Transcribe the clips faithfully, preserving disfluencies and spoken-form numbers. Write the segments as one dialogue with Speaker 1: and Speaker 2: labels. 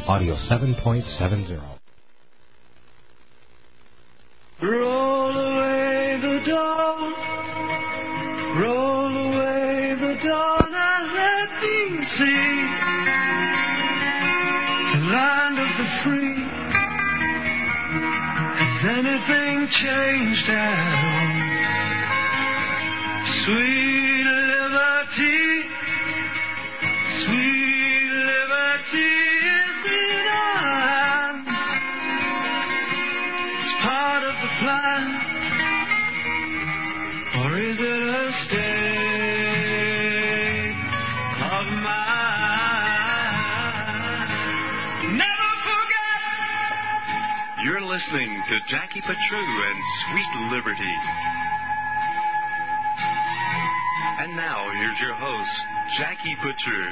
Speaker 1: Audio seven point seven zero.
Speaker 2: Roll away the dawn, roll away the dawn, and let me see the land of the free. Has anything changed at all? Sweet liberty, sweet liberty is in our hands. It's part of the plan, or is it a state of mind? Never forget.
Speaker 3: You're listening to Jackie Patrou and Sweet Liberty. And now, here's your host, Jackie Patrou.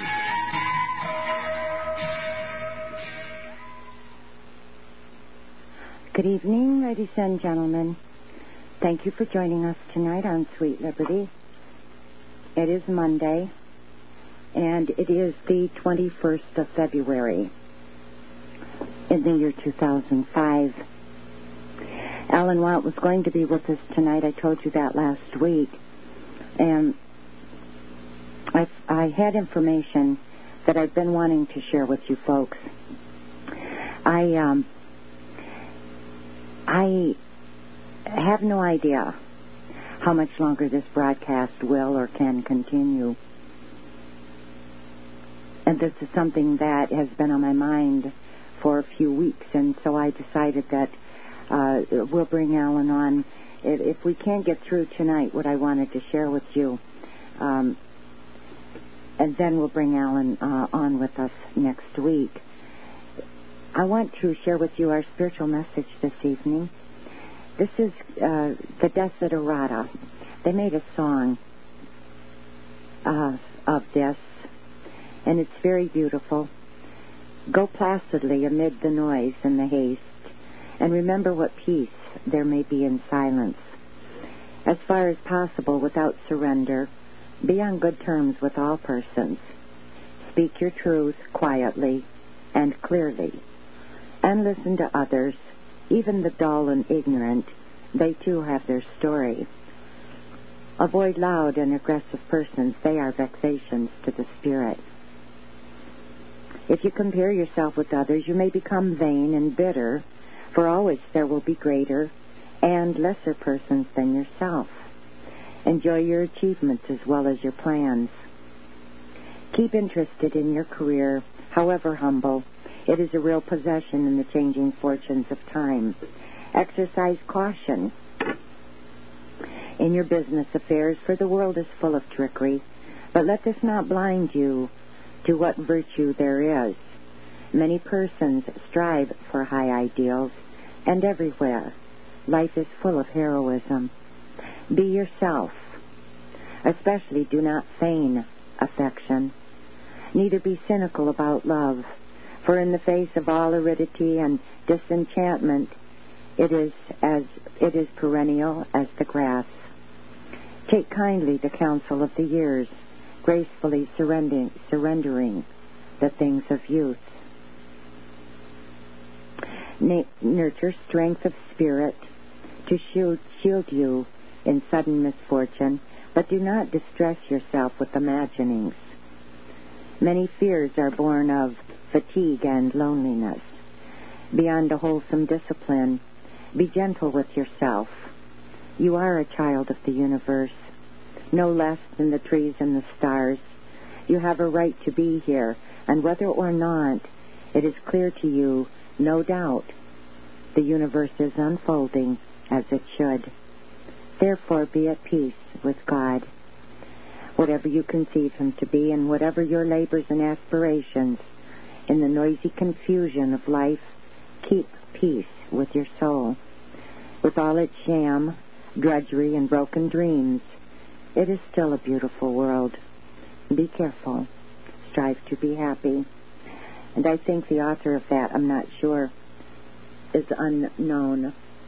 Speaker 4: Good evening, ladies and gentlemen. Thank you for joining us tonight on Sweet Liberty. It is Monday, and it is the twenty-first of February in the year two thousand five. Alan Watt was going to be with us tonight. I told you that last week. And I, I had information that I've been wanting to share with you folks. I um, I have no idea how much longer this broadcast will or can continue. And this is something that has been on my mind for a few weeks, and so I decided that uh, we'll bring Alan on. If, if we can't get through tonight what I wanted to share with you, um, and then we'll bring Alan uh, on with us next week. I want to share with you our spiritual message this evening. This is uh, the Desiderata. They made a song uh, of this, and it's very beautiful. Go placidly amid the noise and the haste, and remember what peace there may be in silence. As far as possible, without surrender, be on good terms with all persons. Speak your truth quietly and clearly, and listen to others, even the dull and ignorant. They too have their story. Avoid loud and aggressive persons. They are vexations to the spirit. If you compare yourself with others, you may become vain and bitter, for always there will be greater and lesser persons than yourself. Enjoy your achievements as well as your plans. Keep interested in your career, however humble. It is a real possession in the changing fortunes of time. Exercise caution in your business affairs, for the world is full of trickery. But let this not blind you to what virtue there is. Many persons strive for high ideals, and everywhere life is full of heroism. Be yourself. Especially do not feign affection. Neither be cynical about love, for in the face of all aridity and disenchantment, it is as it is perennial as the grass. Take kindly the counsel of the years, gracefully surrendering, surrendering the things of youth. Na- nurture strength of spirit to shield, shield you in sudden misfortune, but do not distress yourself with imaginings. Many fears are born of fatigue and loneliness. Beyond a wholesome discipline, be gentle with yourself. You are a child of the universe, no less than the trees and the stars. You have a right to be here, and whether or not it is clear to you, no doubt, the universe is unfolding as it should. Therefore, be at peace with God. Whatever you conceive Him to be, and whatever your labors and aspirations, in the noisy confusion of life, keep peace with your soul. With all its sham, drudgery, and broken dreams, it is still a beautiful world. Be careful. Strive to be happy. And I think the author of that, I'm not sure, is unknown.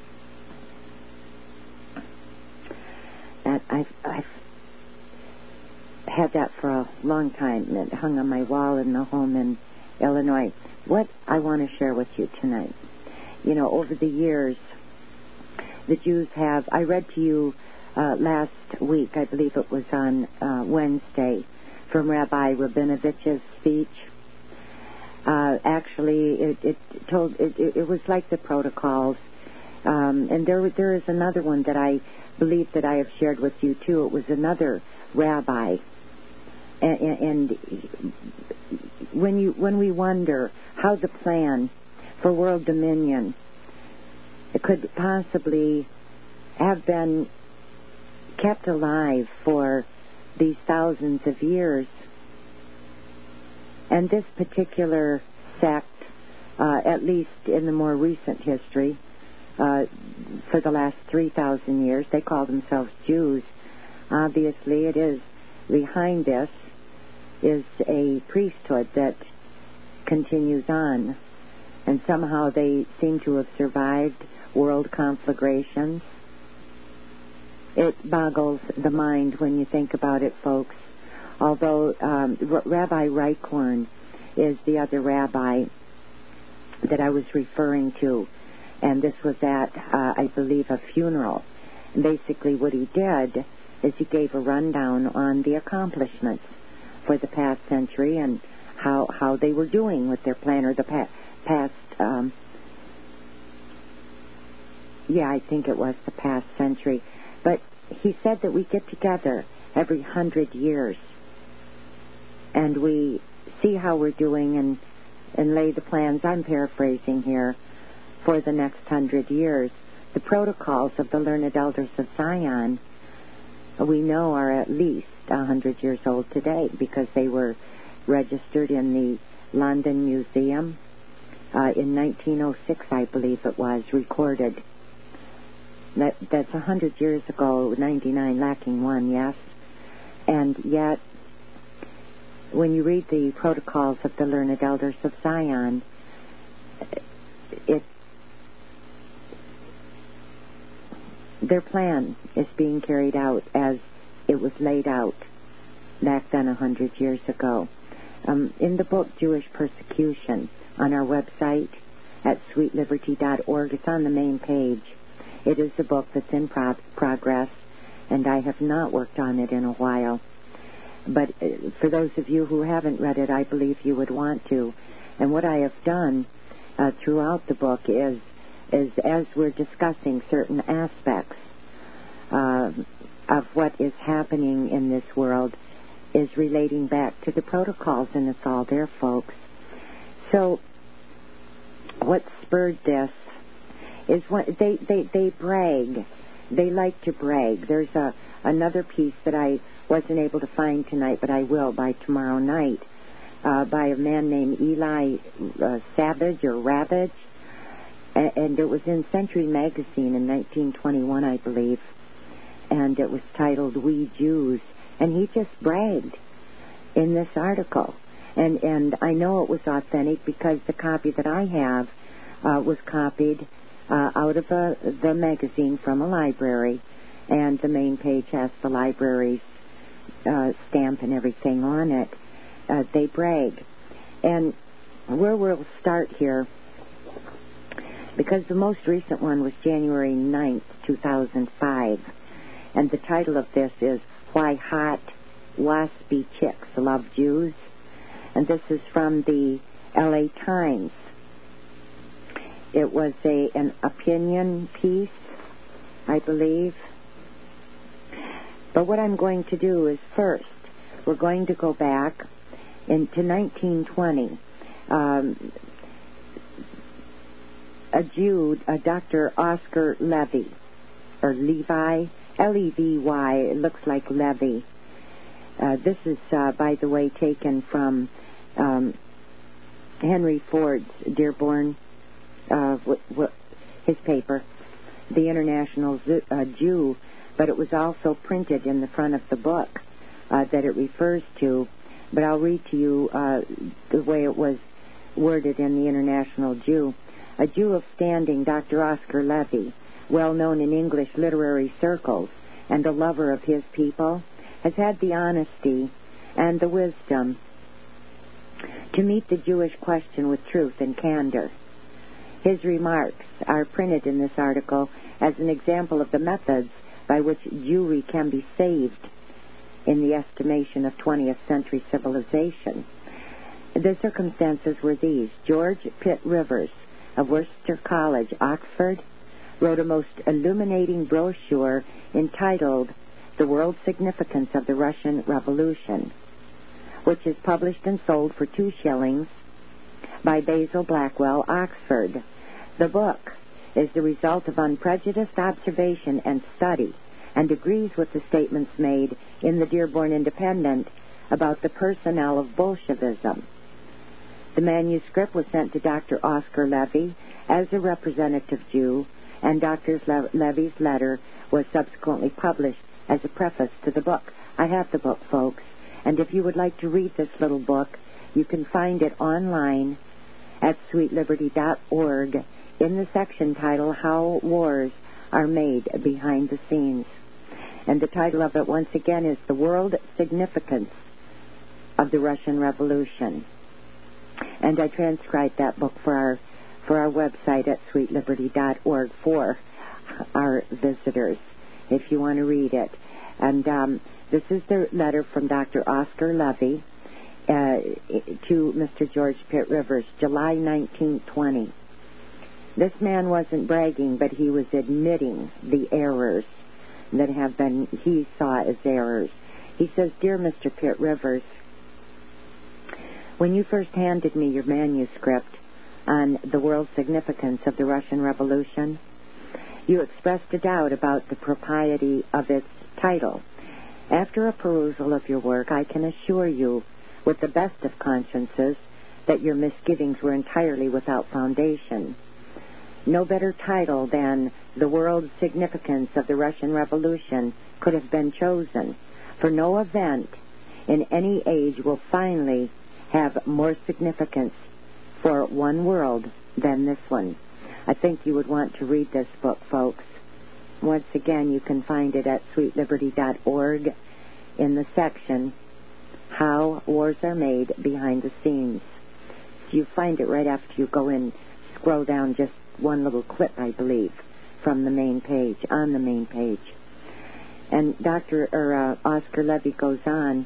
Speaker 4: That I've, I've had that for a long time. It hung on my wall in the home in Illinois. What I want to share with you tonight, you know, over the years, the Jews have, I read to you uh, last week, I believe it was on uh, Wednesday, from Rabbi Rabinovich's speech. Uh, actually, it, it told it, it was like the protocols, um, and there there is another one that I believe that I have shared with you too. It was another rabbi, and, and when you when we wonder how the plan for world dominion could possibly have been kept alive for these thousands of years. And this particular sect, uh, at least in the more recent history, uh, for the last three thousand years, they call themselves Jews. Obviously, it is behind this is a priesthood that continues on. And somehow they seem to have survived world conflagrations. It boggles the mind when you think about it, folks. Although um, R- Rabbi Reichhorn is the other rabbi that I was referring to, and this was at, uh, I believe, a funeral. And basically what he did is he gave a rundown on the accomplishments for the past century and how how they were doing with their plan, or the pa- past, um, yeah, I think it was the past century. But he said that we get together every hundred years and we see how we're doing and, and lay the plans, I'm paraphrasing here, for the next hundred years. The protocols of the learned elders of Zion, we know, are at least a hundred years old today because they were registered in the London Museum uh, in nineteen oh six, I believe it was, recorded. That, that's a hundred years ago, ninety-nine lacking one, yes. And yet, when you read the protocols of the learned elders of Zion, it their plan is being carried out as it was laid out back then a hundred years ago. Um, in the book Jewish Persecution on our website at sweet liberty dot org, it's on the main page. It is a book that's in pro- progress, and I have not worked on it in a while. But uh, for those of you who haven't read it, I believe you would want to. And what I have done uh, throughout the book is, is as we're discussing certain aspects uh, of what is happening in this world, is relating back to the protocols, and it's all there, folks. So what spurred this is what they, they, they brag. They like to brag. There's a another piece that I wasn't able to find tonight, but I will by tomorrow night, uh, by a man named Eli uh, Savage or Ravage, and, and it was in Century Magazine in nineteen twenty-one, I believe, and it was titled "We Jews," and he just bragged in this article, and and I know it was authentic because the copy that I have uh, was copied uh, out of a, the magazine from a library, and the main page has the library's uh, stamp and everything on it. Uh, they brag. And where we'll start here, because the most recent one was January ninth, two thousand five, and the title of this is Why Hot Waspy Chicks Love Jews, and this is from the L A Times. It was a an opinion piece, I believe. But what I'm going to do is first, we're going to go back into nineteen twenty. Um, a Jew, a Doctor Oscar Levy, or Levi, L E V Y, it looks like Levy. Uh, this is, uh, by the way, taken from um, Henry Ford's Dearborn, uh, w- w- his paper, The International Zoo, uh, Jew, but it was also printed in the front of the book uh, that it refers to. But I'll read to you uh, the way it was worded in the International Jew. A Jew of standing, Doctor Oscar Levy, well known in English literary circles and a lover of his people, has had the honesty and the wisdom to meet the Jewish question with truth and candor. His remarks are printed in this article as an example of the methods by which Jewry can be saved in the estimation of twentieth century civilization. The circumstances were these. George Pitt Rivers of Worcester College, Oxford, wrote a most illuminating brochure entitled The World Significance of the Russian Revolution, which is published and sold for two shillings by Basil Blackwell, Oxford. The book is the result of unprejudiced observation and study and agrees with the statements made in the Dearborn Independent about the personnel of Bolshevism. The manuscript was sent to Doctor Oscar Levy as a representative Jew, and Doctor Le- Levy's letter was subsequently published as a preface to the book. I have the book, folks, and if you would like to read this little book, you can find it online at sweet liberty dot org in the section titled How Wars Are Made Behind the Scenes. And the title of it, once again, is The World Significance of the Russian Revolution. And I transcribed that book for our for our website at sweet liberty dot org for our visitors, if you want to read it. And um, this is the letter from Doctor Oscar Levy uh, to Mister George Pitt Rivers, July nineteen twenty. This man wasn't bragging, but he was admitting the errors that have been, he saw as errors. He says, Dear Mister Pitt Rivers, when you first handed me your manuscript on the world significance of the Russian Revolution, you expressed a doubt about the propriety of its title. After a perusal of your work, I can assure you, with the best of consciences, that your misgivings were entirely without foundation. No better title than The World Significance of the Russian Revolution could have been chosen, for no event in any age will finally have more significance for one world than this one. I think you would want to read this book, folks. Once again, you can find it at sweet liberty dot org in the section How Wars Are Made Behind the Scenes. You find it right after you go in, scroll down just one little clip, I believe, from the main page, on the main page. And Doctor or, uh, Oscar Levy goes on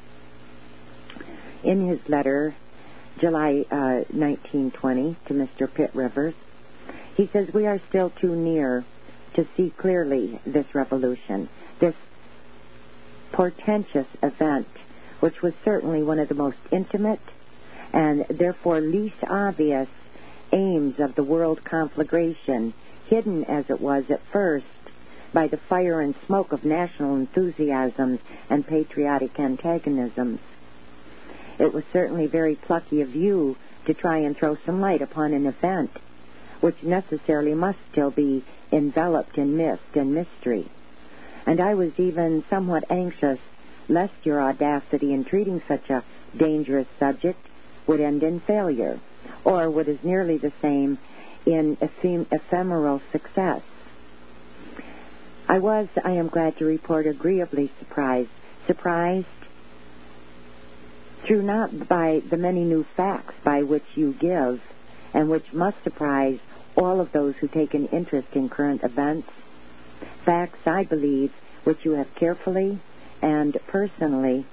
Speaker 4: in his letter, July uh, nineteen twenty, to Mister Pitt Rivers. He says, we are still too near to see clearly this revolution, this portentous event, which was certainly one of the most intimate and therefore least obvious aims of the world conflagration, hidden as it was at first by the fire and smoke of national enthusiasms and patriotic antagonisms. It was certainly very plucky of you to try and throw some light upon an event which necessarily must still be enveloped in mist and mystery. And I was even somewhat anxious lest your audacity in treating such a dangerous subject would end in failure, or what is nearly the same, in ephem- ephemeral success. I was, I am glad to report, agreeably surprised. Surprised through not by the many new facts by which you give, and which must surprise all of those who take an interest in current events. Facts, I believe, which you have carefully and personally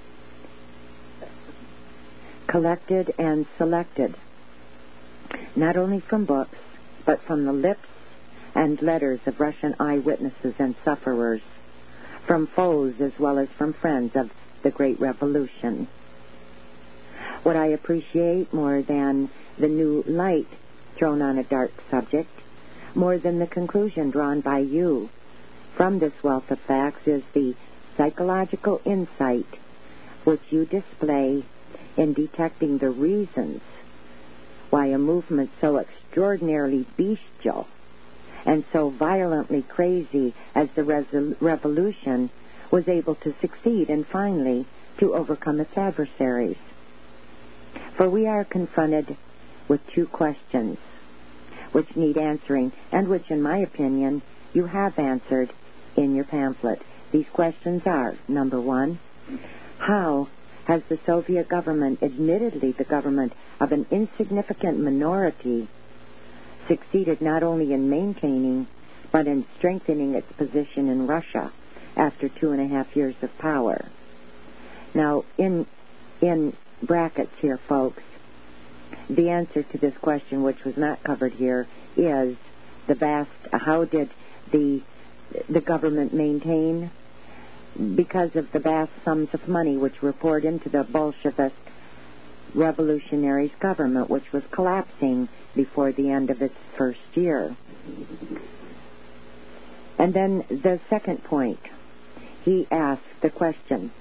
Speaker 4: collected and selected, not only from books, but from the lips and letters of Russian eyewitnesses and sufferers, from foes as well as from friends of the Great Revolution. What I appreciate more than the new light thrown on a dark subject, more than the conclusion drawn by you from this wealth of facts, is the psychological insight which you display in detecting the reasons why a movement so extraordinarily bestial and so violently crazy as the resol- revolution was able to succeed and finally to overcome its adversaries. For we are confronted with two questions which need answering, and which, in my opinion, you have answered in your pamphlet. These questions are, number one, how has the Soviet government, admittedly the government of an insignificant minority, succeeded not only in maintaining but in strengthening its position in Russia after two and a half years of power. Now, in in brackets here, folks, the answer to this question, which was not covered here, is the vast, how did the the government maintain? Because of the vast sums of money which were poured into the Bolshevist revolutionaries' government, which was collapsing before the end of its first year. And then the second point, he asked the question,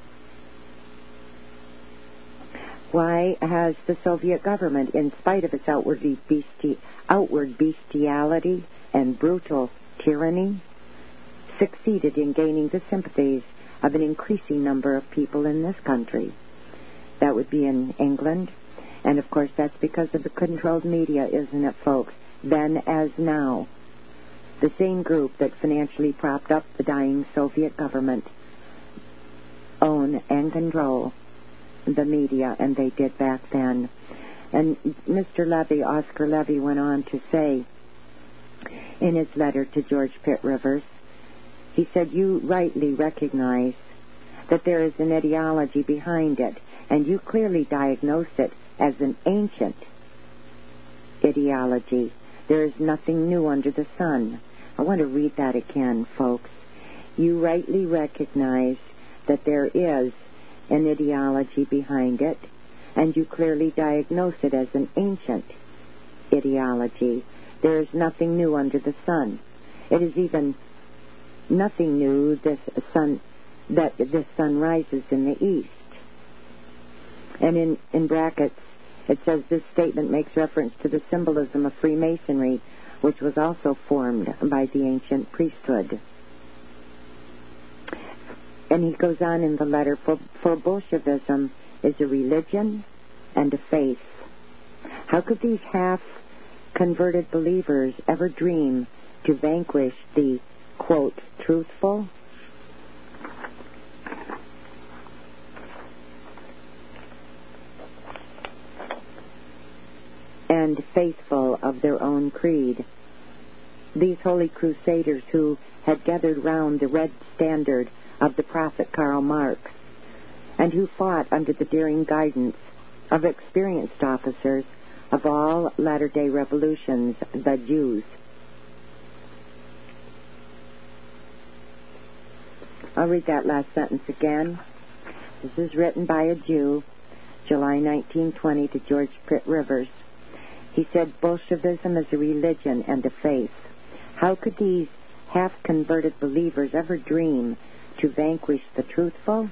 Speaker 4: why has the Soviet government, in spite of its outward, besti- outward bestiality and brutal tyranny, succeeded in gaining the sympathies of an increasing number of people in this country? That would be in England. And, of course, that's because of the controlled media, isn't it, folks? Then as now. The same group that financially propped up the dying Soviet government own and control the media, and they did back then. And Mister Levy, Oscar Levy, went on to say in his letter to George Pitt Rivers, he said, you rightly recognize that there is an ideology behind it, and you clearly diagnose it as an ancient ideology. There is nothing new under the sun. I want to read that again, folks. You rightly recognize that there is an ideology behind it, and you clearly diagnose it as an ancient ideology. There is nothing new under the sun. It is even nothing new this sun that this sun rises in the east. And in, in brackets, it says this statement makes reference to the symbolism of Freemasonry, which was also formed by the ancient priesthood. And he goes on in the letter, for, for Bolshevism is a religion and a faith. How could these half-converted believers ever dream to vanquish the, quote, truthful and faithful of their own creed? These holy crusaders who had gathered round the red standard of the prophet Karl Marx, and who fought under the daring guidance of experienced officers of all latter-day revolutions, the Jews. I'll read that last sentence again. This is written by a Jew, July nineteen twenty, to George Pitt Rivers. He said, Bolshevism is a religion and a faith. How could these half-converted believers ever dream to vanquish the truthful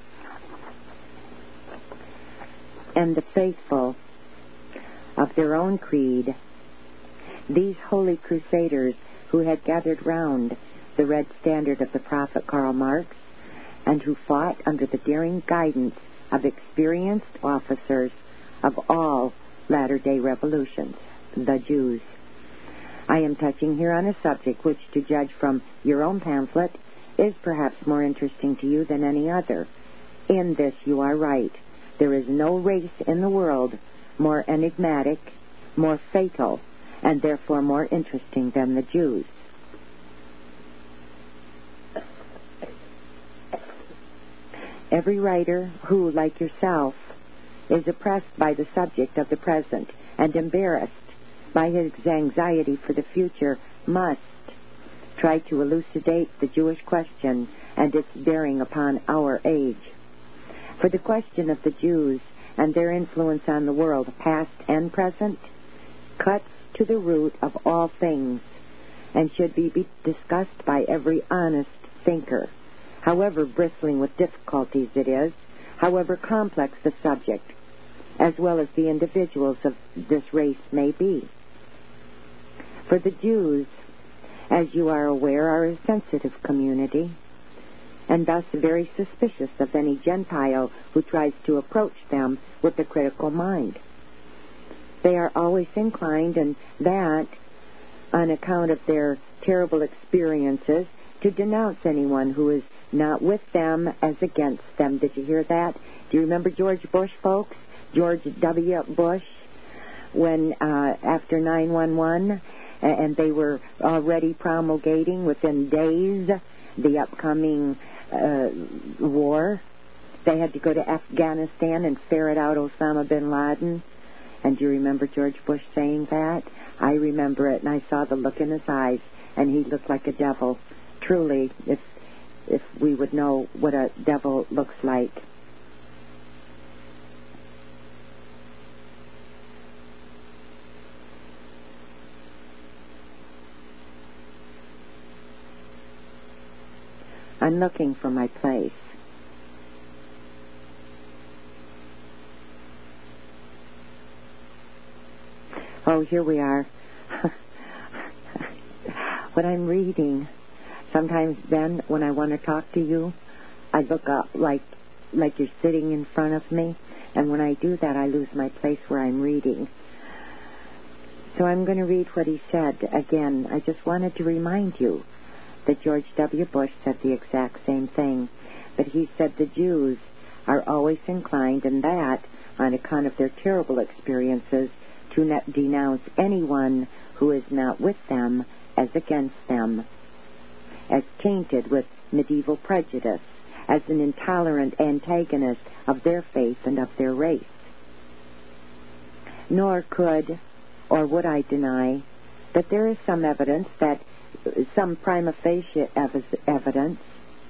Speaker 4: and the faithful of their own creed? These holy crusaders who had gathered round the red standard of the prophet Karl Marx, and who fought under the daring guidance of experienced officers of all latter-day revolutions, the Jews. I am touching here on a subject which, to judge from your own pamphlet, is perhaps more interesting to you than any other. In this you are right. There is no race in the world more enigmatic, more fatal, and therefore more interesting than the Jews. Every writer who, like yourself, is oppressed by the subject of the present and embarrassed by his anxiety for the future must try to elucidate the Jewish question and its bearing upon our age. For the question of the Jews and their influence on the world, past and present, cuts to the root of all things and should be discussed by every honest thinker, however bristling with difficulties it is, however complex the subject, as well as the individuals of this race may be. For the Jews, as you are aware, are a sensitive community, and thus very suspicious of any Gentile who tries to approach them with a critical mind. They are always inclined, and that on account of their terrible experiences, to denounce anyone who is not with them as against them. Did you hear that? Do you remember George Bush, folks? George W. Bush, when uh, after nine one one, and they were already promulgating within days the upcoming uh, war. They had to go to Afghanistan and ferret out Osama bin Laden. And do you remember George Bush saying that? I remember it, and I saw the look in his eyes, and he looked like a devil. Truly, if if we would know what a devil looks like. I'm looking for my place. Oh, here we are. What I'm reading, sometimes then when I want to talk to you, I look up like like you're sitting in front of me, and when I do that, I lose my place where I'm reading. So I'm going to read what he said again. I just wanted to remind you that George W. Bush said the exact same thing, but he said the Jews are always inclined, and that on account of their terrible experiences, to not denounce anyone who is not with them as against them, as tainted with medieval prejudice, as an intolerant antagonist of their faith and of their race. Nor could or would I deny that there is some evidence that some prima facie ev- evidence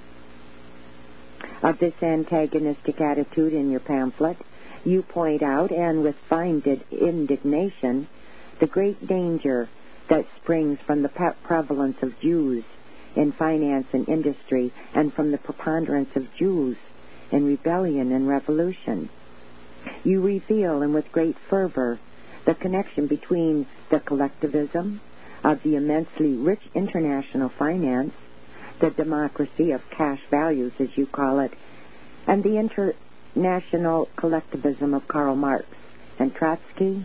Speaker 4: of this antagonistic attitude in your pamphlet. You point out, and with fine indignation, the great danger that springs from the pe- prevalence of Jews in finance and industry, and from the preponderance of Jews in rebellion and revolution. You reveal, and with great fervor, the connection between the collectivism of the immensely rich international finance, the democracy of cash values, as you call it, and the international collectivism of Karl Marx and Trotsky.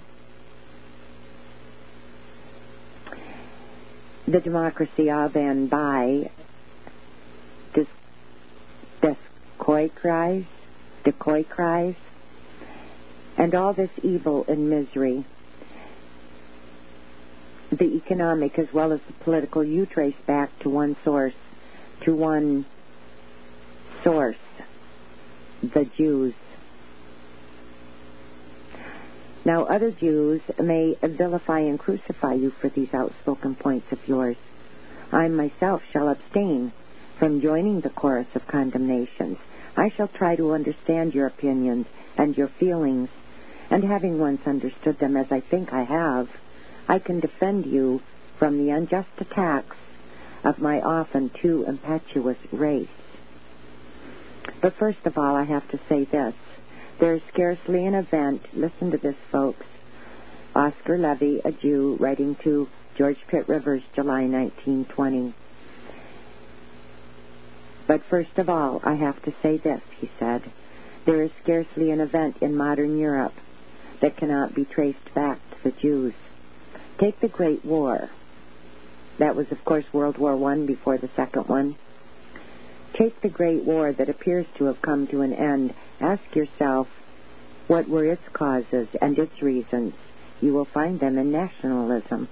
Speaker 4: The democracy of and by the Decoy cries, and all this evil and misery, the economic as well as the political, you trace back to one source, to one source, the Jews. Now, other Jews may vilify and crucify you for these outspoken points of yours. I myself shall abstain from joining the chorus of condemnations. I shall try to understand your opinions and your feelings, and having once understood them, as I think I have, I can defend you from the unjust attacks of my often too impetuous race. But first of all, I have to say this. There is scarcely an event, listen to this, folks, Oscar Levy, a Jew, writing to George Pitt Rivers, July nineteen twenty. But first of all, I have to say this, he said. There is scarcely an event in modern Europe that cannot be traced back to the Jews. Take the Great War. That was, of course, World War One before the second one. Take the Great War that appears to have come to an end. Ask yourself, what were its causes and its reasons? You will find them in nationalism.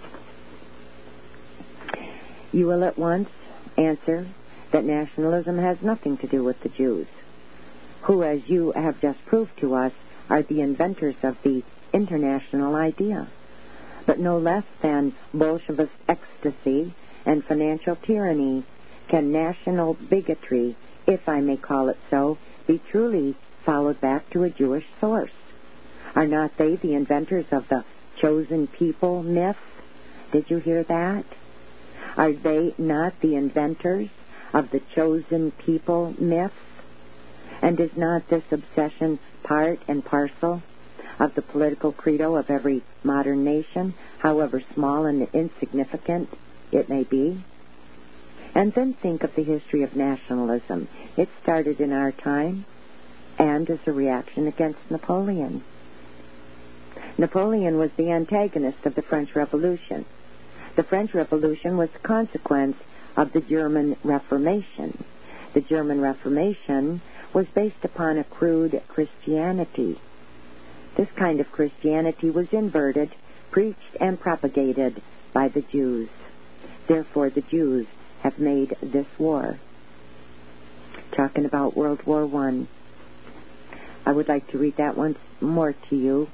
Speaker 4: You will at once answer that nationalism has nothing to do with the Jews, who, as you have just proved to us, are the inventors of the international idea. But no less than Bolshevist ecstasy and financial tyranny can national bigotry, if I may call it so, be truly followed back to a Jewish source. Are not they the inventors of the chosen people myth? Did you hear that? Are they not the inventors of the chosen people myth? And is not this obsession part and parcel of the political credo of every modern nation, however small and insignificant it may be? And then think of the history of nationalism. It started in our time and as a reaction against Napoleon. Napoleon was the antagonist of the French Revolution. The French Revolution was the consequence of the German Reformation. The German Reformation was based upon a crude Christianity. This kind of Christianity was inverted, preached, and propagated by the Jews. Therefore, the Jews have made this war. Talking about World War One. I would like to read that once more to you.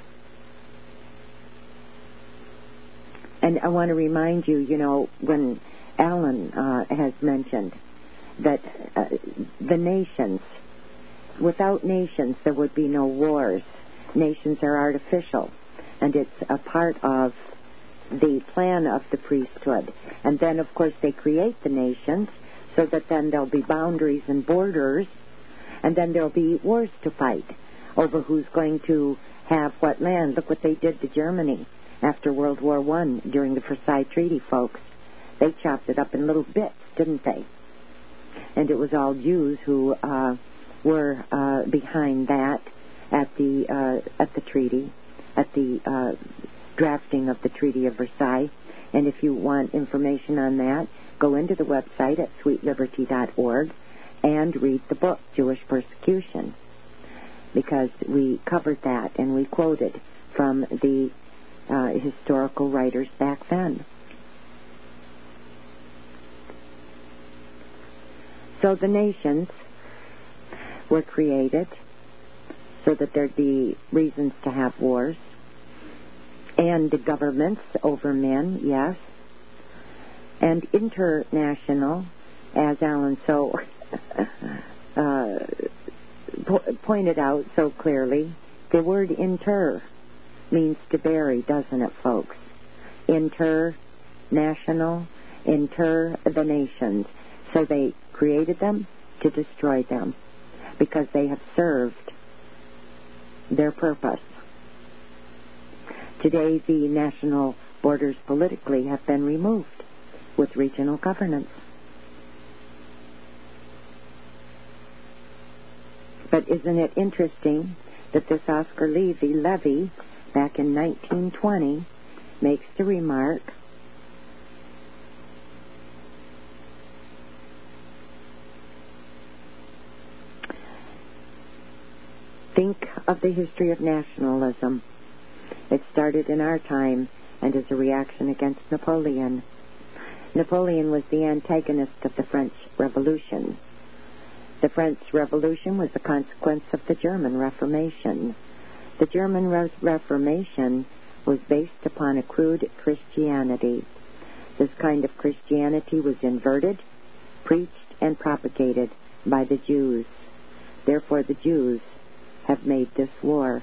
Speaker 4: And I want to remind you, you know, when Alan uh, has mentioned that uh, the nations, without nations, there would be no wars. Nations are artificial, and it's a part of the plan of the priesthood. And then, of course, they create the nations so that then there'll be boundaries and borders, and then there'll be wars to fight over who's going to have what land. Look what they did to Germany after World War One during the Versailles Treaty, folks. They chopped it up in little bits, didn't they? And it was all Jews who uh, were uh, behind that at the uh, at the treaty, at the uh, drafting of the Treaty of Versailles. And if you want information on that, go into the website at sweet liberty dot org and read the book, Jewish Persecution, because we covered that and we quoted from the uh, historical writers back then. So the nations were created so that there'd be reasons to have wars, and the governments over men, yes, and international, as Alan so uh, po- pointed out so clearly. The word inter means to bury, doesn't it, folks? International, inter the nations. So they created them to destroy them because they have served their purpose. Today, the national borders politically have been removed with regional governance. But isn't it interesting that this Oscar Levy, Levy, back in nineteen twenty, makes the remark, think of the history of nationalism. It started in our time and is a reaction against Napoleon. Napoleon was the antagonist of the French Revolution. The French Revolution was the consequence of the German Reformation. The German Re- Reformation was based upon a crude Christianity. This kind of Christianity was inverted, preached, and propagated by the Jews. Therefore, the Jews have made this war.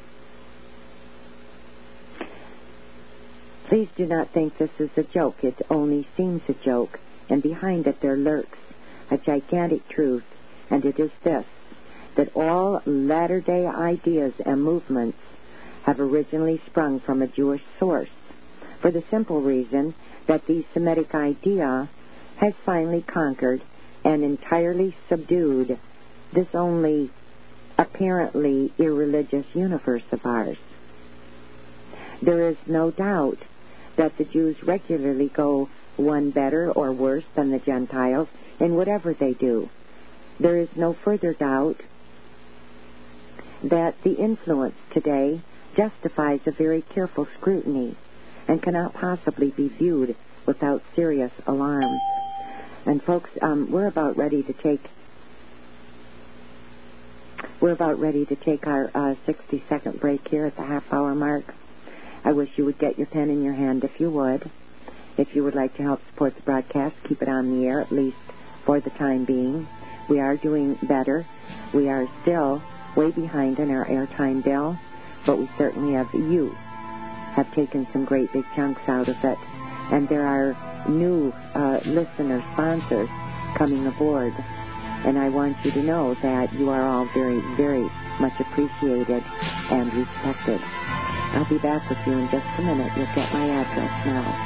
Speaker 4: Please do not think this is a joke. It only seems a joke, and behind it there lurks a gigantic truth, and it is this, that all latter-day ideas and movements have originally sprung from a Jewish source, for the simple reason that the Semitic idea has finally conquered and entirely subdued this only apparently irreligious universe of ours. There is no doubt that the Jews regularly go one better or worse than the Gentiles in whatever they do. There is no further doubt that the influence today justifies a very careful scrutiny and cannot possibly be viewed without serious alarm. And folks, um, we're about ready to take we're about ready to take our uh, sixty-second break here at the half-hour mark. I wish you would get your pen in your hand if you would. If you would like to help support the broadcast, keep it on the air, at least for the time being. We are doing better. We are still way behind on our airtime bill, but we certainly have, you have taken some great big chunks out of it. And there are new uh, listener sponsors coming aboard. And I want you to know that you are all very, very much appreciated and respected. I'll be back with you in just a minute. You'll get my address now.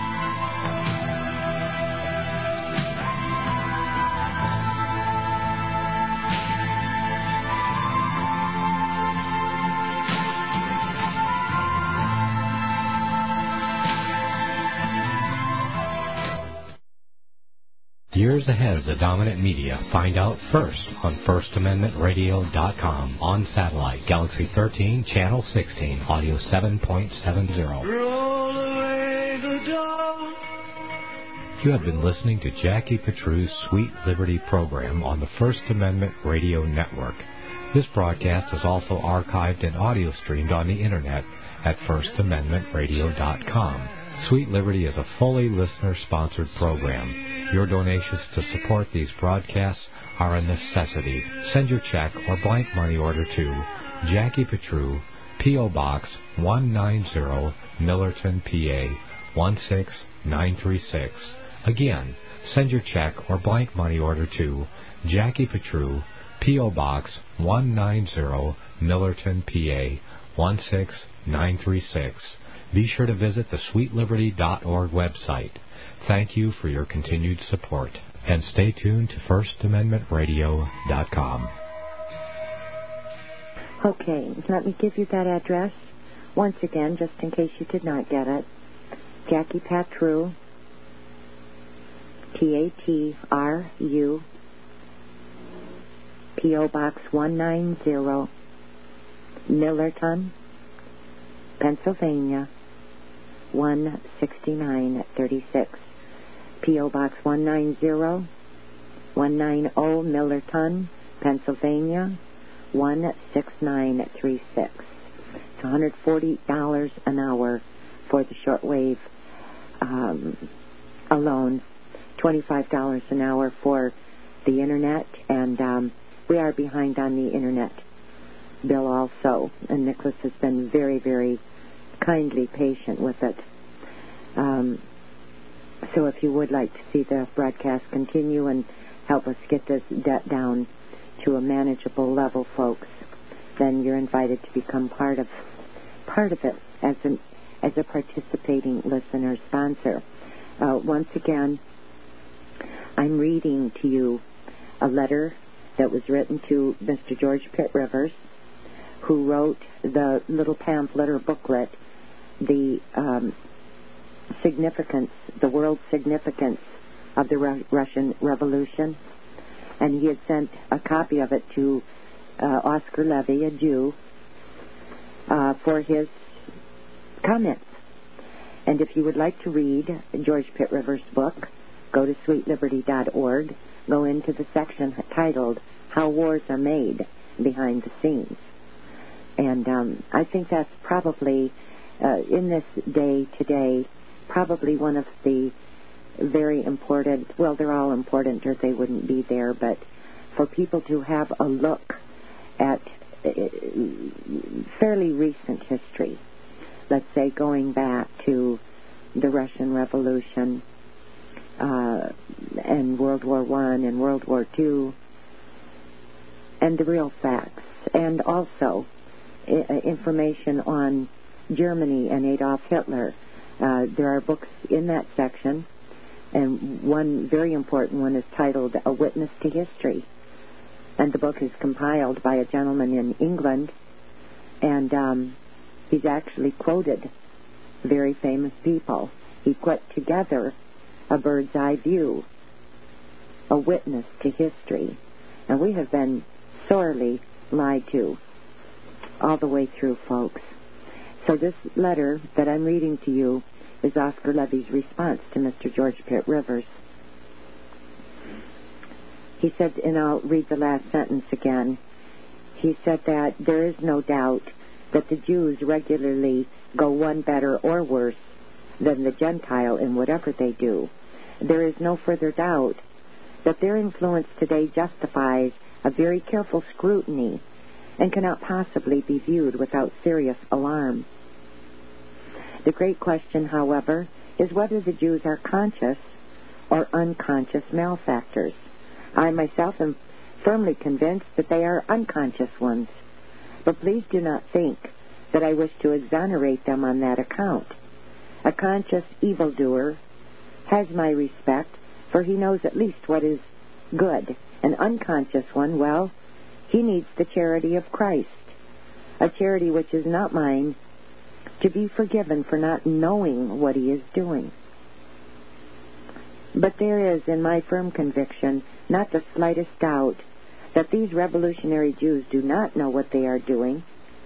Speaker 1: Years ahead of the dominant media, find out first on first amendment radio dot com, on satellite, Galaxy thirteen, Channel sixteen, Audio seven point seven zero.
Speaker 2: Roll away the dawn.
Speaker 1: You have been listening to Jackie Petru's Sweet Liberty program on the First Amendment Radio Network. This broadcast is also archived and audio streamed on the Internet at first amendment radio dot com. Sweet Liberty is a fully listener-sponsored program. Your donations to support these broadcasts are a necessity. Send your check or blank money order to Jackie Petru, P O. Box one ninety, Millerton, P A one six nine three six. Again, send your check or blank money order to Jackie Petru, P O. Box one ninety, Millerton, P A one six nine three six. Be sure to visit the sweet liberty dot org website. Thank you for your continued support. And stay tuned to first amendment radio dot com.
Speaker 4: Okay, let me give you that address once again, just in case you did not get it. Jackie Petru, T A T R U, P O. Box one ninety, Millerton, Pennsylvania, one sixty-nine thirty-six. P O. Box one ninety, one ninety, Millerton, Pennsylvania, one six nine three six. It's one hundred forty dollars an hour for the shortwave um, alone, twenty-five dollars an hour for the Internet, and um, we are behind on the Internet bill also, and Nicholas has been very, very kindly patient with it. Um, so if you would like to see the broadcast continue and help us get this debt down to a manageable level, folks, then you're invited to become part of part of it as an as a participating listener sponsor. Uh, once again, I'm reading to you a letter that was written to Mister George Pitt Rivers, who wrote the little pamphlet or booklet, the um, significance, the world significance of the Ru- Russian Revolution. And he had sent a copy of it to uh, Oscar Levy, a Jew, uh, for his comments. And if you would like to read George Pitt Rivers' book, go to sweet liberty dot org, go into the section titled How Wars Are Made Behind the Scenes. And um, I think that's probably, uh, in this day today, probably one of the very important, well, they're all important or they wouldn't be there, but for people to have a look at uh, fairly recent history, let's say going back to the Russian Revolution uh, and World War One and World War Two, and the real facts, and also I- information on Germany and Adolf Hitler. Uh, there are books in that section, and one very important one is titled A Witness to History. And the book is compiled by a gentleman in England, and um, he's actually quoted very famous people. He put together a bird's eye view, a witness to history. And we have been sorely lied to all the way through, folks. So this letter that I'm reading to you is Oscar Levy's response to Mister George Pitt Rivers. He said, and I'll read the last sentence again, he said that there is no doubt that the Jews regularly go one better or worse than the Gentile in whatever they do. There is no further doubt that their influence today justifies a very careful scrutiny and cannot possibly be viewed without serious alarm. The great question, however, is whether the Jews are conscious or unconscious malefactors. I myself am firmly convinced that they are unconscious ones. But please do not think that I wish to exonerate them on that account. A conscious evildoer has my respect, for he knows at least what is good. An unconscious one, well, he needs the charity of Christ, a charity which is not mine, to be forgiven for not knowing what he is doing. But there is, in my firm conviction, not the slightest doubt that these revolutionary Jews do not know what they are doing.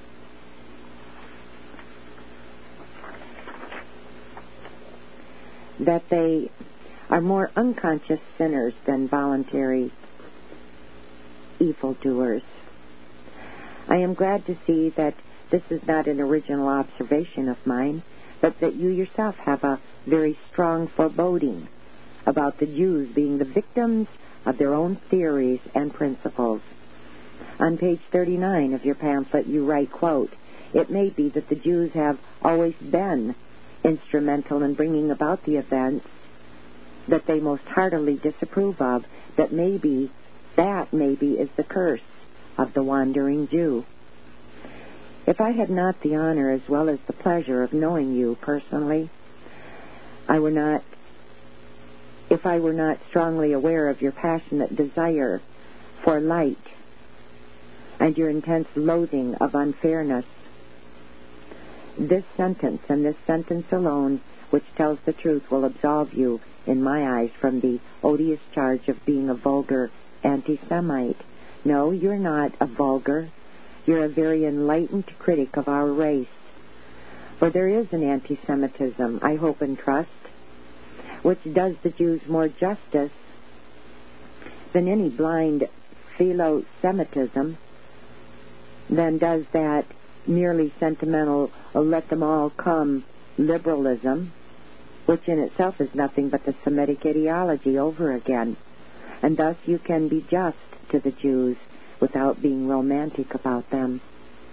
Speaker 4: That they are more unconscious sinners than voluntary evildoers. I am glad to see that this is not an original observation of mine, but that you yourself have a very strong foreboding about the Jews being the victims of their own theories and principles. On page thirty-nine of your pamphlet, you write, quote, "It may be that the Jews have always been instrumental in bringing about the events that they most heartily disapprove of, but maybe, that maybe is the curse of the wandering Jew." If I had not the honor as well as the pleasure of knowing you personally, I were not, if I were not strongly aware of your passionate desire for light and your intense loathing of unfairness, this sentence and this sentence alone, which tells the truth, will absolve you, in my eyes, from the odious charge of being a vulgar anti-Semite. No, you're not a vulgar. You're a very enlightened critic of our race. For there is an anti-Semitism, I hope and trust, which does the Jews more justice than any blind philo-Semitism, than does that merely sentimental, oh, let them all come liberalism, which in itself is nothing but the Semitic ideology over again. And thus you can be just to the Jews without being romantic about them.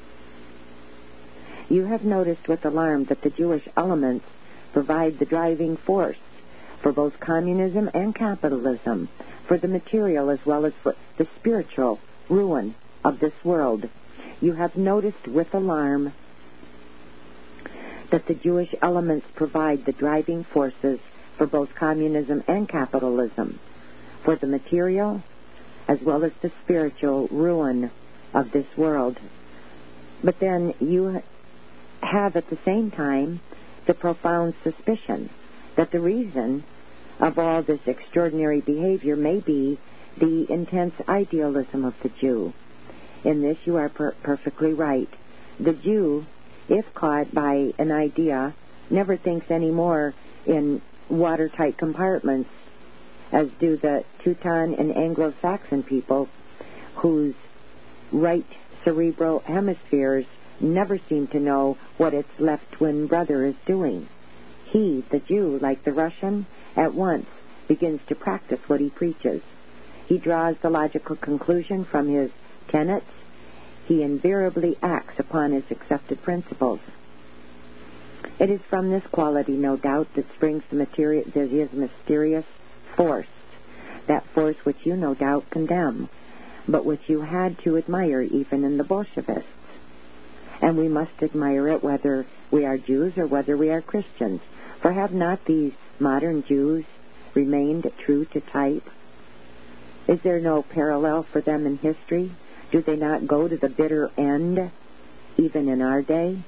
Speaker 4: You have noticed with alarm that the Jewish elements provide the driving force for both communism and capitalism, for the material as well as for the spiritual ruin of this world. You have noticed with alarm that the Jewish elements provide the driving forces for both communism and capitalism, for the material as well as the spiritual ruin of this world. But then you have at the same time the profound suspicion that the reason of all this extraordinary behavior may be the intense idealism of the Jew. In this you are per- perfectly right. The Jew, if caught by an idea, never thinks any more in watertight compartments as do the Teuton and Anglo-Saxon people, whose right cerebral hemispheres never seem to know what its left twin brother is doing. He, the Jew, like the Russian, at once begins to practice what he preaches. He draws the logical conclusion from his tenets. He invariably acts upon his accepted principles. It is from this quality, no doubt, that springs the material, his mysterious force, that force which you no doubt condemn, but which you had to admire even in the Bolshevists. And we must admire it whether we are Jews or whether we are Christians. For have not these modern Jews remained true to type? Is there no parallel for them in history? Do they not go to the bitter end, even in our day?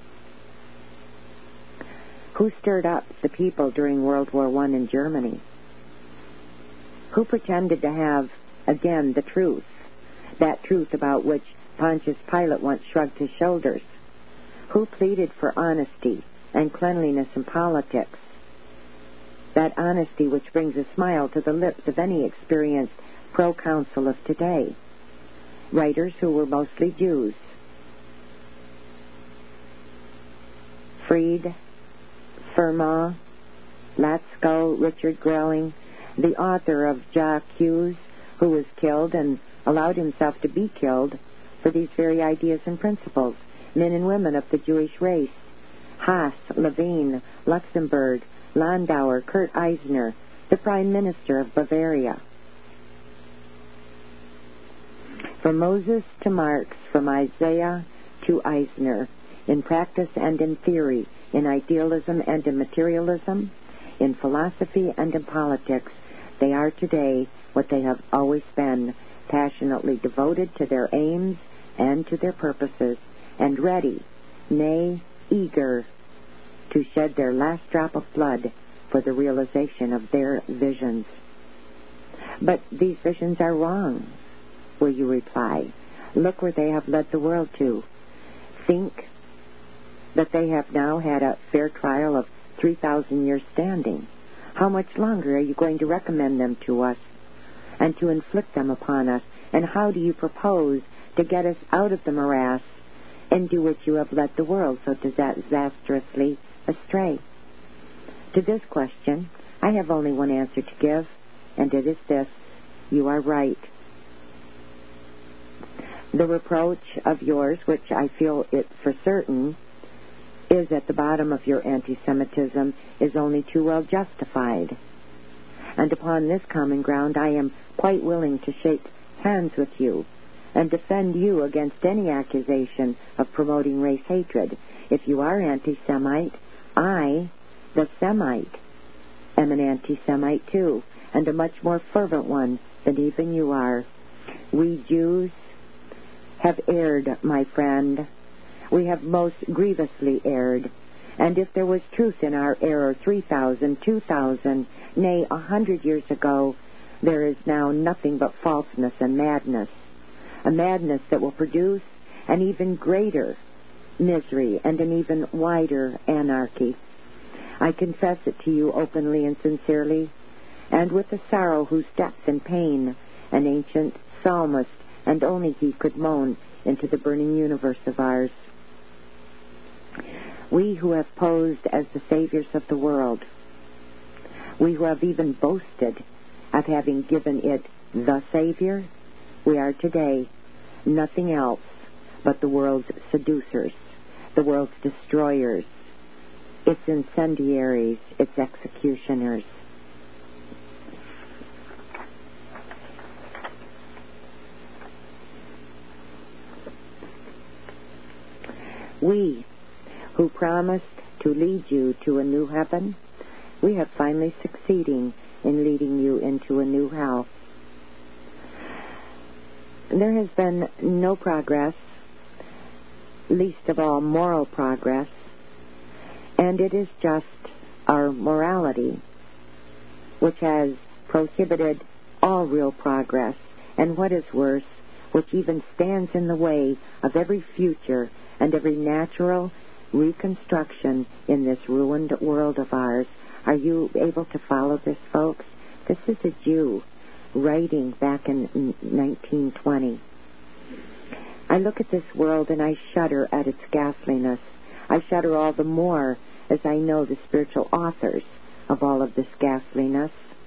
Speaker 4: Who stirred up the people during World War One in Germany? Who pretended to have, again, the truth, that truth about which Pontius Pilate once shrugged his shoulders? Who pleaded for honesty and cleanliness in politics? That honesty which brings a smile to the lips of any experienced proconsul of today. Writers who were mostly Jews. Fried, Fermat, Latsko, Richard Grelling, the author of J'Accuse, who was killed and allowed himself to be killed for these very ideas and principles, men and women of the Jewish race, Haas, Levine, Luxemburg, Landauer, Kurt Eisner, the Prime Minister of Bavaria. From Moses to Marx, from Isaiah to Eisner, in practice and in theory, in idealism and in materialism, in philosophy and in politics, they are today what they have always been, passionately devoted to their aims and to their purposes, and ready, nay, eager, to shed their last drop of blood for the realization of their visions. But these visions are wrong, will you reply. Look where they have led the world to. Think that they have now had a fair trial of three thousand years standing. How much longer are you going to recommend them to us and to inflict them upon us? And how do you propose to get us out of the morass into which you have led the world so disastrously astray? To this question, I have only one answer to give, and it is this: you are right. The reproach of yours, which I feel it for certain, is at the bottom of your anti-Semitism, is only too well justified. And upon this common ground, I am quite willing to shake hands with you and defend you against any accusation of promoting race hatred. If you are anti-Semite, I, the Semite, am an anti-Semite too, and a much more fervent one than even you are. We Jews have erred, my friend. We have most grievously erred. And if there was truth in our error three thousand, two thousand, nay, a hundred years ago, there is now nothing but falseness and madness. A madness that will produce an even greater misery and an even wider anarchy. I confess it to you openly and sincerely, and with a sorrow whose depth and pain an ancient psalmist and only he could moan into the burning universe of ours. We who have posed as the saviors of the world, we who have even boasted of having given it the Savior, we are today nothing else but the world's seducers, the world's destroyers, its incendiaries, its executioners. We who promised to lead you to a new heaven, we have finally succeeding in leading you into a new hell. There has been no progress, least of all moral progress, and it is just our morality which has prohibited all real progress, and what is worse, which even stands in the way of every future and every natural reconstruction in this ruined world of ours. Are you able to follow this, folks? This is a Jew writing back in nineteen twenty. I look at this world and I shudder at its ghastliness. I shudder all the more as I know the spiritual authors of all of this ghastliness.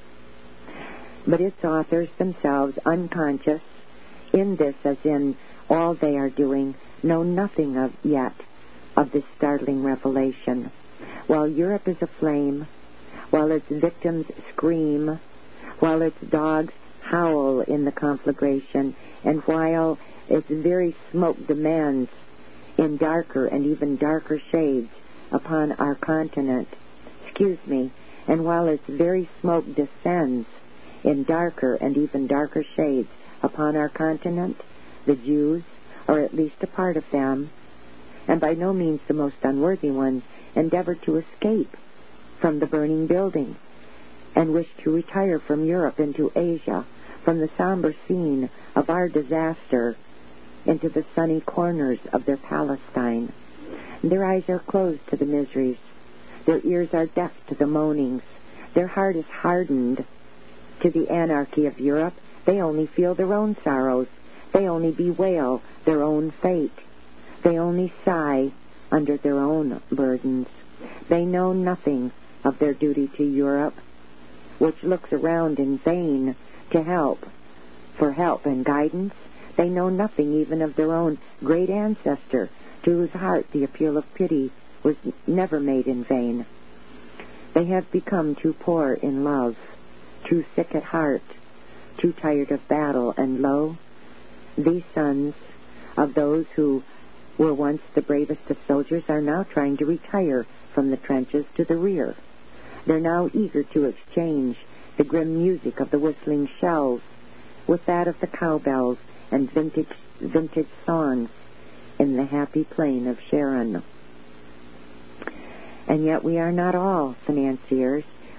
Speaker 4: But its authors themselves, unconscious in this as in all they are doing, know nothing of yet of this startling revelation. While Europe is aflame, while its victims scream, while its dogs howl in the conflagration, and while its very smoke demands in darker and even darker shades upon our continent, excuse me, and while its very smoke descends in darker and even darker shades upon our continent, the Jews, or at least a part of them, and by no means the most unworthy ones, endeavor to escape from the burning building and wish to retire from Europe into Asia, from the somber scene of our disaster into the sunny corners of their Palestine. Their eyes are closed to the miseries. Their ears are deaf to the moanings. Their heart is hardened to the anarchy of Europe. They only feel their own sorrows. They only bewail their own fate. They only sigh under their own burdens. They know nothing of their duty to Europe, which looks around in vain to help, for help and guidance. They know nothing even of their own great ancestor, to whose heart the appeal of pity was never made in vain. They have become too poor in love, too sick at heart, too tired of battle, and lo, these sons of those who were once the bravest of soldiers are now trying to retire from the trenches to the rear. They're now eager to exchange the grim music of the whistling shells with that of the cowbells and vintage, vintage songs in the happy plain of Sharon. And yet we are not all financiers.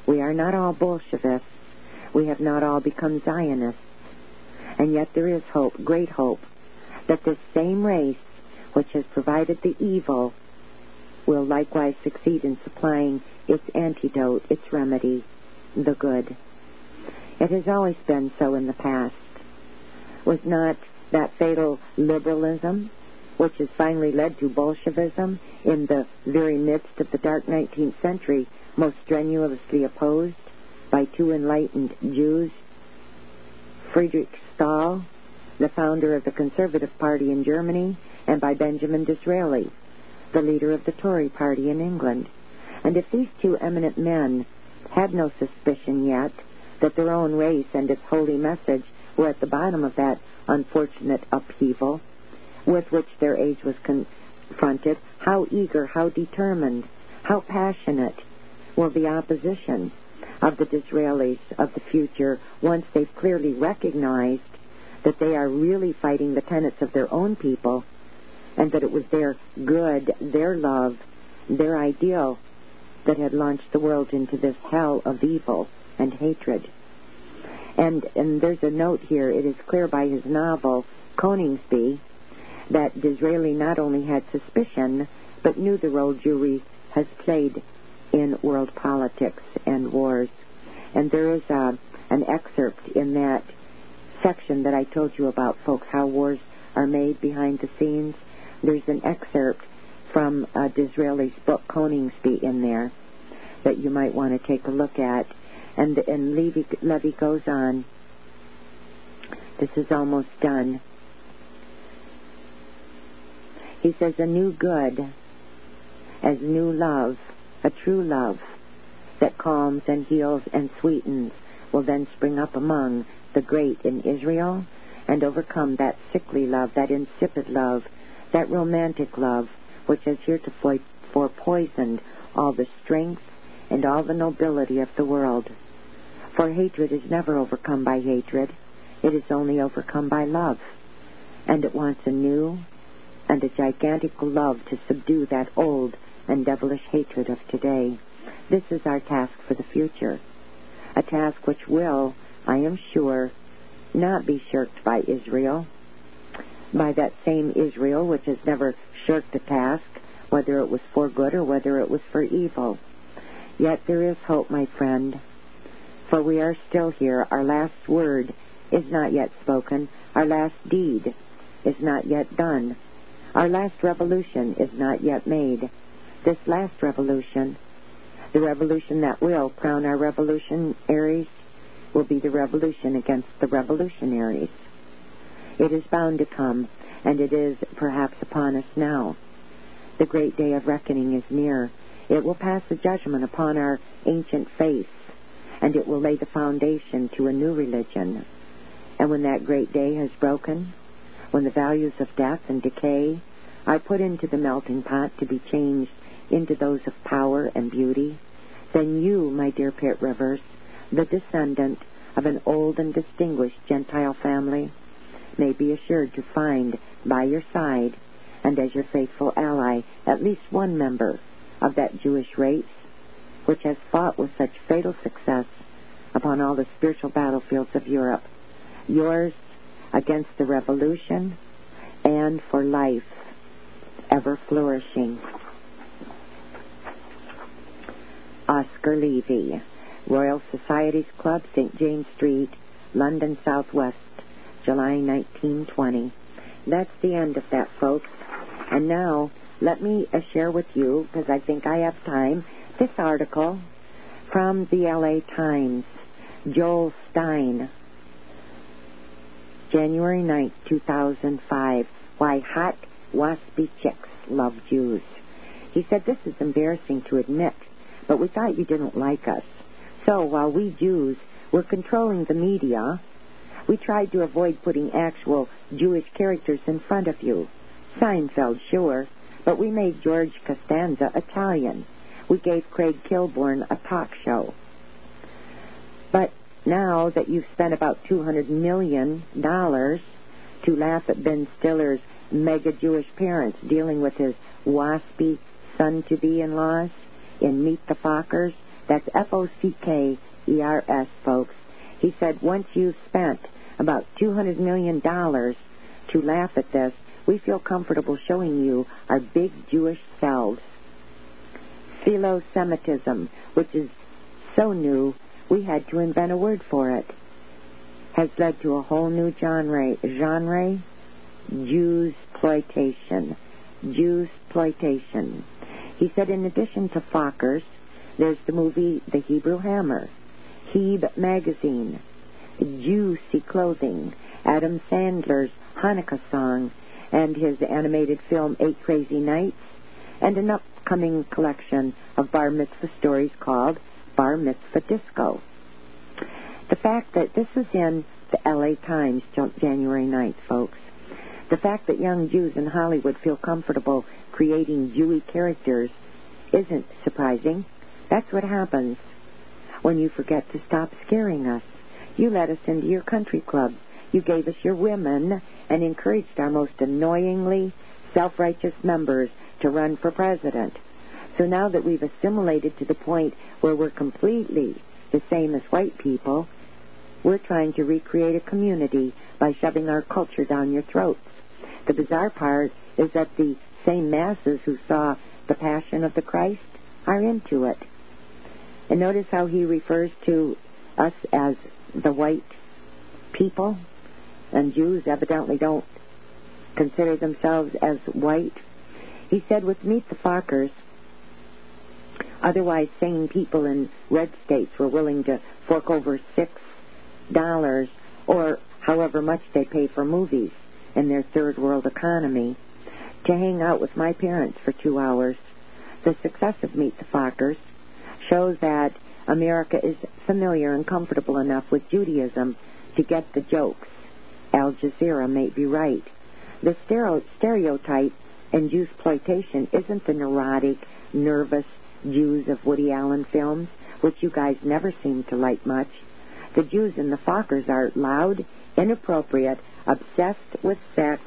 Speaker 4: We are not all Bolshevists. We have not all become Zionists. And yet there is hope, great hope, that this same race which has provided the evil will likewise succeed in supplying its antidote, its remedy, the good. It has always been so in the past. Was not that fatal liberalism, which has finally led to Bolshevism in the very midst of the dark nineteenth century, most strenuously opposed by two enlightened Jews, Friedrich Stahl, the founder of the Conservative Party in Germany, and by Benjamin Disraeli, the leader of the Tory Party in England. And if these two eminent men had no suspicion yet that their own race and its holy message were at the bottom of that unfortunate upheaval with which their age was confronted, how eager, how determined, how passionate will the opposition of the Disraelis of the future once they've clearly recognized that they are really fighting the tenets of their own people and that it was their good, their love, their ideal that had launched the world into this hell of evil and hatred. And, and there's a note here. It is clear by his novel, Coningsby, that Disraeli not only had suspicion, but knew the role Jewry has played in world politics and wars. And there is a, an excerpt in that section that I told you about, folks, how wars are made behind the scenes. There's an excerpt from uh, Disraeli's book, Coningsby, in there that you might want to take a look at. And, and Levy, Levy goes on. This is almost done. He says, a new good as new love, a true love that calms and heals and sweetens will then spring up among the great in Israel and overcome that sickly love, that insipid love, that romantic love which has heretofore poisoned all the strength and all the nobility of the world. For hatred is never overcome by hatred. It is only overcome by love. And it wants a new and a gigantic love to subdue that old and devilish hatred of today. This is our task for the future. A task which will, I am sure, not be shirked by Israel, by that same Israel which has never shirked a task, whether it was for good or whether it was for evil. Yet there is hope, my friend, for we are still here. Our last word is not yet spoken. Our last deed is not yet done. Our last revolution is not yet made. This last revolution, the revolution that will crown our revolutionaries, will be the revolution against the revolutionaries. It is bound to come, and it is perhaps upon us now. The great day of reckoning is near. It will pass a judgment upon our ancient faiths, and it will lay the foundation to a new religion. And when that great day has broken, when the values of death and decay are put into the melting pot to be changed into those of power and beauty, then you, my dear Pitt Rivers, the descendant of an old and distinguished Gentile family, may be assured to find by your side and as your faithful ally at least one member of that Jewish race which has fought with such fatal success upon all the spiritual battlefields of Europe, yours against the revolution and for life ever flourishing. Oscar Levy, Royal Societies Club, Saint James Street, London, Southwest, July nineteen twenty. That's the end of that, folks. And now, let me uh, share with you, because I think I have time, this article from the L A Times. Joel Stein, January ninth, two thousand five. Why hot, waspy chicks love Jews. He said, this is embarrassing to admit, but we thought you didn't like us. So while we Jews were controlling the media, we tried to avoid putting actual Jewish characters in front of you. Seinfeld, sure, but we made George Costanza Italian. We gave Craig Kilborn a talk show. But now that you've spent about two hundred million dollars to laugh at Ben Stiller's mega-Jewish parents dealing with his waspy son-to-be-in-laws in Meet the Fockers, That's F O C K E R S, folks. He said, once you've spent about two hundred million dollars to laugh at this, we feel comfortable showing you our big Jewish selves. Philo-Semitism, which is so new, we had to invent a word for it, has led to a whole new genre, genre, Jewsploitation. Jewsploitation. He said in addition to Fockers, there's the movie The Hebrew Hammer, Hebe magazine, Juicy clothing, Adam Sandler's Hanukkah song, and his animated film Eight Crazy Nights, and an upcoming collection of bar mitzvah stories called Bar Mitzvah Disco. The fact that this is in the L A Times, January ninth, folks. The fact that young Jews in Hollywood feel comfortable creating Jewy characters isn't surprising. That's what happens when you forget to stop scaring us. You let us into your country clubs. You gave us your women and encouraged our most annoyingly self-righteous members to run for president. So now that we've assimilated to the point where we're completely the same as white people, we're trying to recreate a community by shoving our culture down your throats. The bizarre part is that the same masses who saw the Passion of the Christ are into it. And notice how he refers to us as the white people, and Jews evidently don't consider themselves as white. He said with Meet the Fockers, otherwise sane people in red states were willing to fork over six dollars or however much they pay for movies in their third world economy to hang out with my parents for two hours. The success of Meet the Fockers shows that America is familiar and comfortable enough with Judaism to get the jokes. Al Jazeera may be right. The stereotype in Jewsploitation isn't the neurotic, nervous Jews of Woody Allen films, which you guys never seem to like much. The Jews in the Fockers are loud, inappropriate, obsessed with sex,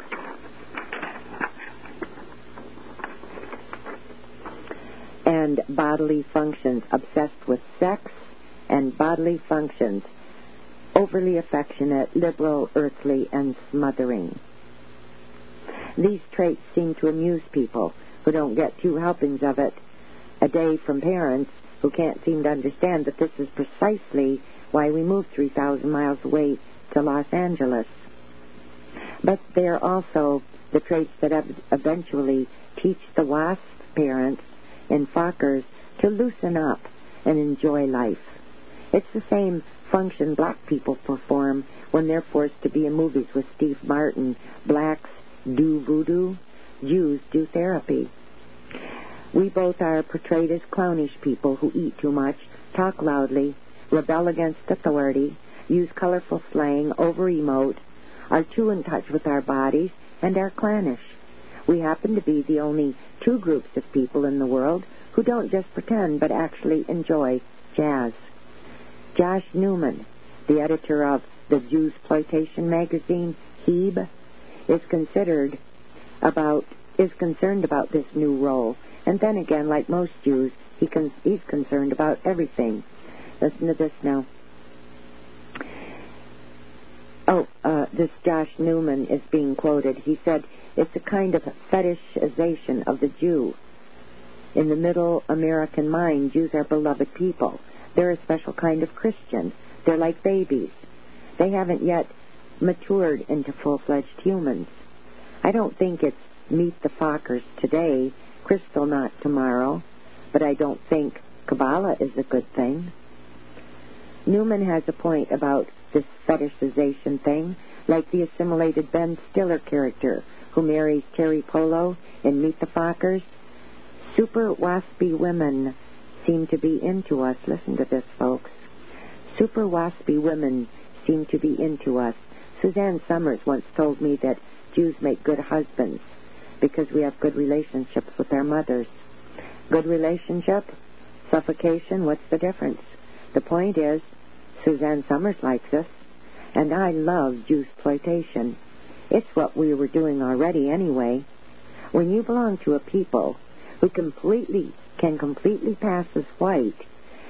Speaker 4: and bodily functions, obsessed with sex and bodily functions, overly affectionate, liberal, earthly, and smothering. These traits seem to amuse people who don't get two helpings of it a day from parents who can't seem to understand that this is precisely why we moved three thousand miles away to Los Angeles. But they are also the traits that eventually teach the WASP parents in Fockers to loosen up and enjoy life. It's the same function black people perform when they're forced to be in movies with Steve Martin. Blacks do voodoo, Jews do therapy. We both are portrayed as clownish people who eat too much, talk loudly, rebel against authority, use colorful slang, over-emote, are too in touch with our bodies, and are clannish. We happen to be the only two groups of people in the world who don't just pretend but actually enjoy jazz. Josh Newman, the editor of the Jewsploitation magazine, Hebe, is considered about is concerned about this new role. And then again, like most Jews, he con- he's concerned about everything. Listen to this now. Oh, uh, this Josh Newman is being quoted. He said, it's a kind of fetishization of the Jew. In the middle American mind, Jews are beloved people. They're a special kind of Christian. They're like babies. They haven't yet matured into full-fledged humans. I don't think it's Meet the Fockers today, Kristallnacht tomorrow, but I don't think Kabbalah is a good thing. Newman has a point about this fetishization thing, like the assimilated Ben Stiller character who marries Terry Polo in Meet the Fockers. Super waspy women seem to be into us. Listen to this, folks. Super waspy women seem to be into us. Suzanne Summers once told me that Jews make good husbands because we have good relationships with our mothers. Good relationship? Suffocation? What's the difference? The point is, Suzanne Summers likes us, and I love Jewsploitation. It's what we were doing already anyway. When you belong to a people who completely can completely pass as white,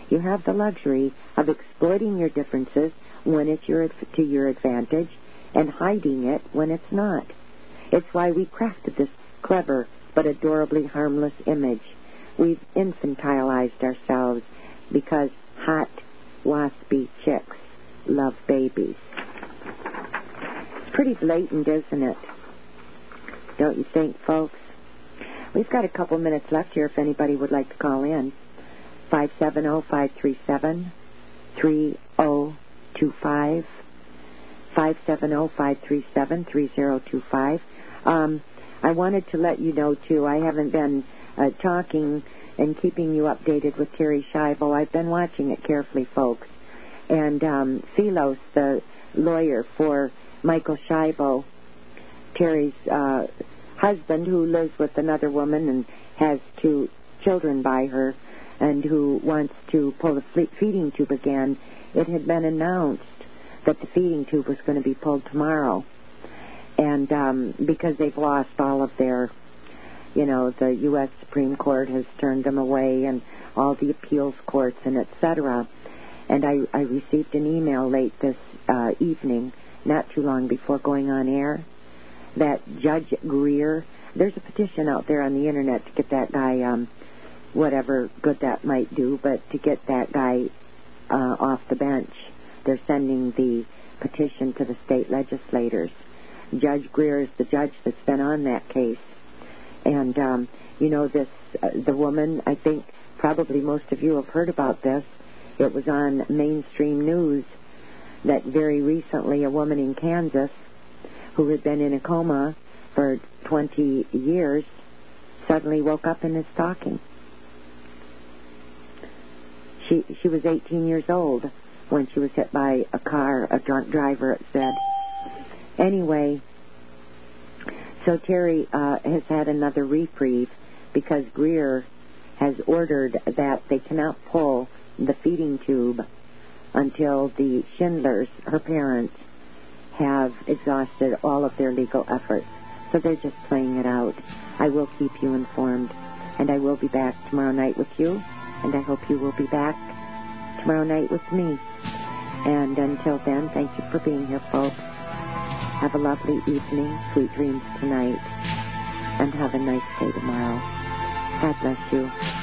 Speaker 4: You have the luxury of exploiting your differences when it's your, to your advantage and hiding it when it's not. It's why we crafted this clever but adorably harmless image. We've infantilized ourselves because hot, waspy chicks love babies. It's pretty blatant, isn't it? Don't you think, folks? We've got a couple minutes left here if anybody would like to call in. five seven zero, five three seven, three zero two five. five seven zero, five three seven, three zero two five. Um, I wanted to let you know, too, I haven't been uh, talking and keeping you updated with Terri Schiavo. I've been watching it carefully, folks. And um, Philos, the lawyer for Michael Schiavo, Terry's uh, husband, who lives with another woman and has two children by her, and who wants to pull the feeding tube again, it had been announced that the feeding tube was going to be pulled tomorrow. And um, because they've lost all of their, you know, the U S Supreme Court has turned them away, and all the appeals courts and et cetera. And I, I received an email late this uh, evening, not too long before going on air, that Judge Greer, there's a petition out there on the Internet to get that guy, um, whatever good that might do, but to get that guy uh, off the bench. They're sending the petition to the state legislators. Judge Greer is the judge that's been on that case. And, um, you know, this, uh, the woman, I think probably most of you have heard about this. It was on mainstream news that very recently a woman in Kansas who had been in a coma for twenty years suddenly woke up and is talking. She she was eighteen years old when she was hit by a car, a drunk driver, it said. Anyway, so Terry uh, has had another reprieve because Greer has ordered that they cannot pull the feeding tube until the Schindlers, her parents, have exhausted all of their legal efforts. So they're just playing it out. I will keep you informed, and I will be back tomorrow night with you, and I hope you will be back tomorrow night with me. And until then, thank you for being here, folks. Have a lovely evening, sweet dreams tonight, and have a nice day tomorrow. God bless you.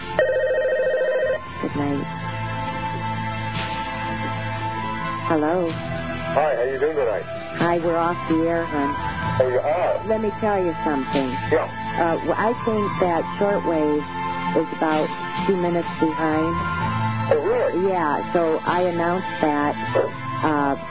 Speaker 4: Good night. Hello.
Speaker 5: Hi, how you doing tonight?
Speaker 4: Hi, we're off the air, hon.
Speaker 5: Oh, you are?
Speaker 4: Let me tell you something.
Speaker 5: Yeah.
Speaker 4: Uh, I think that shortwave is about two minutes behind.
Speaker 5: Oh, really?
Speaker 4: Yeah, so I announced that. Uh,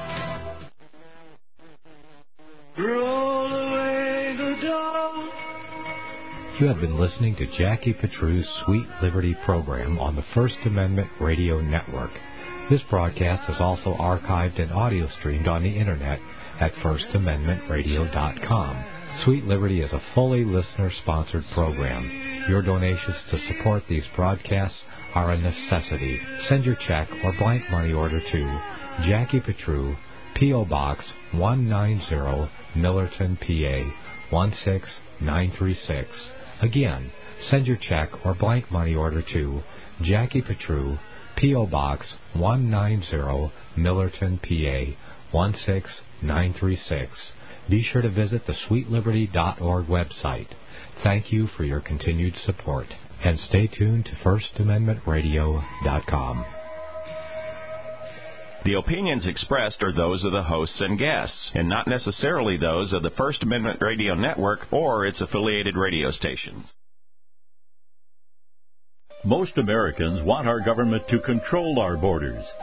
Speaker 2: Roll away the dawn.
Speaker 1: You have been listening to Jackie Petrue's Sweet Liberty program on the First Amendment Radio Network. This broadcast is also archived and audio streamed on the Internet at first amendment radio dot com. Sweet Liberty is a fully listener-sponsored program. Your donations to support these broadcasts are a necessity. Send your check or blank money order to Jackie Petrue, P O. Box one ninety, Millerton, P A one six nine three six. Again, send your check or blank money order to Jackie Petrue, P O. Box one ninety, Millerton, P A one six nine three six. Be sure to visit the sweet liberty dot org website. Thank you for your continued support. And stay tuned to first amendment radio dot com.
Speaker 6: The opinions expressed are those of the hosts and guests, and not necessarily those of the First Amendment Radio Network or its affiliated radio stations.
Speaker 7: Most Americans want our government to control our borders